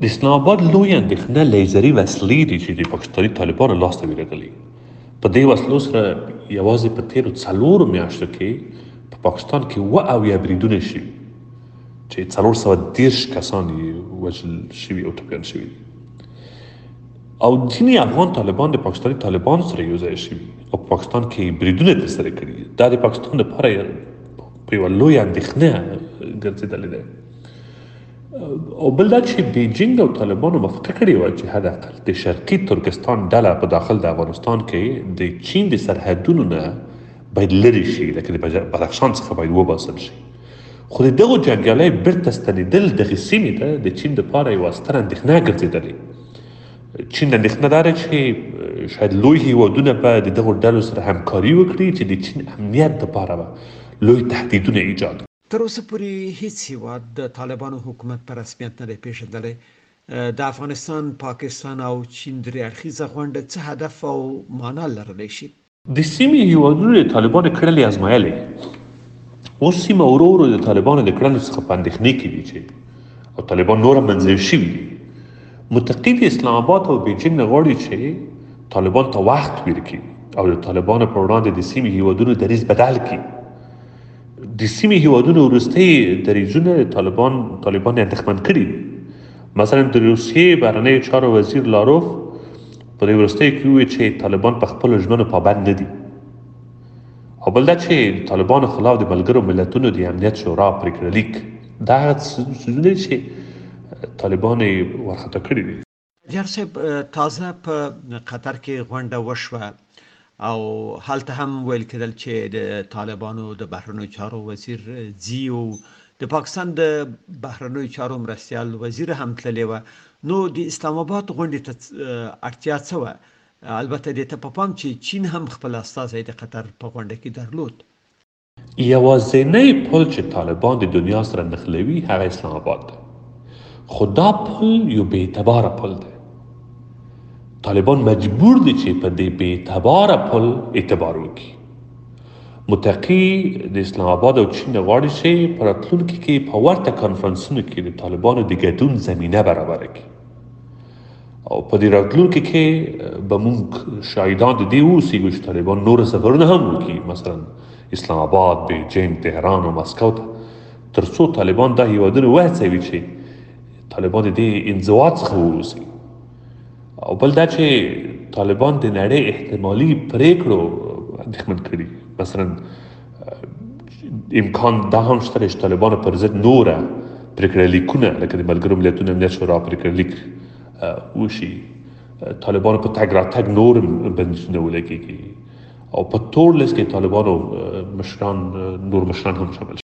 د اسلام آباد لویه اندېښنه لیزري وسلې دي چې د پاکستاني طالبانو لاسته ورغلي. په دې وسلو سره یوازې په تېرو 4 میاشتو کې په پاکستان کې 70 بریدونه شوي چې 430 کسان یې وژل شوي او ټپیان شوي دي. او ځینې افغان طالبان د پاکستاني طالبانو سره یو ځای شوي او په پاکستان کې بریدونه ترسره کړي. دا د پاکستان لپاره په یوه لویه اندېښنه ګرځېدلې ده. او بل دا چې بیجینګ او طالبانو موافقه کړې وه چې حداقل د شرقي ترکستان ډله په داخل د افغانستان کې د چین د سرحدونو نه باید لرې شي، لکه د بدخشان څخه باید وباسل شي. خو د دغو جنګیالیو بیرته ستنېدل دغې سیمې ته د چین دپاره یوه ستره اندېښنه ګرځېدلې. چین اندېښنه دا ده چې شاید لوی هیوادونه به د دغو ډلو سره همکاري وکړي چې د چین امنیت دپاره به لوی تهدیدونه ایجاد کړي. تر اوسه پورې هیڅ هیواد د طالبانو حکومت په رسمیت نه دی پیژندلی. د افغانستان، پاکستان او چین درې اړخیزه غونډه څه هدف او معنا لرلی شي؟ د سیمې هیوادونو د طالبانو کړنې ازمایلې. اوس سیمه ورو ورو د طالبانو د کړنو څخه په اندېښنې کې دي چې او طالبان نور هم منځوي شوي دي. متقي د اسلام آباد او بیجینګ نه غواړي چې طالبان ته وخت ورکړي او د طالبانو پر وړاندې د سیمې هیوادونو دریځ بدل کړي. د سیمې هیوادونو وروستۍ دریځونه طالبان اندېښمن کړي دي. مثلا د روسیې بهرنیو چارو وزیر لاروف په دې وروستیو کې وویل چې طالبان په خپلو ژمنو پابند نه دي. او بل دا چې طالبانو خلاف د ملګرو ملتونو د امنیت شورا پرېکړه لیک دا هغه څیزونه دي چې طالبان یې وارخطا کړي دي. جار صاحب، تازه په قطر کې غونډه وشوه او هلته هم ویل کېدل چې د طالبانو د بهرنیو چارو وزیر ځي او د پاکستان د بهرنیو چارو مرستیال وزیر هم تللی وه. نو د اسلام آباد غونډې ته اړتیا څه وه؟ البته دې ته په پام چې چین هم خپل استازی د قطر په غونډه کې درلود. یوازینی پل چې طالبان د دنیا سره نښلوي هغه اسلام آباد دی. خو دا پل یو بېاعتباره پل دی. طالبان مجبور دي چې په دې بېاعتباره پل اعتبار وکړي. متقي د اسلام آباد او چین غواړي چې په راتلونکي کې په ورته کانفرنسونو کې د طالبانو د ګډون زمینه برابره کړي. او په دې راتلونکي کې به موږ شاهدان د دې اوسېږو چې طالبان نور سفرونه هم وکړي، مثلا اسلام آباد، بیجینګ، تهران او مسکو ته، تر څو طالبان دا هیوادونه وهڅوي چې طالبان د دې انزوا څخه ووځي. او بل دا چې طالبان د نړۍ احتمالي پریکړو اندېښمن کړي. مثلا امکان دا هم شته چې طالبانو پر ضد نوره پریکړه لیکونه لکه د ملګرو ملتونو امنیت شورا پریکړه لیک وشي. طالبانو په تګ راتګ نور بندیزونه ولګېږي او په ټول لیست کې طالبانو مشران نور مشران هم شامل شي.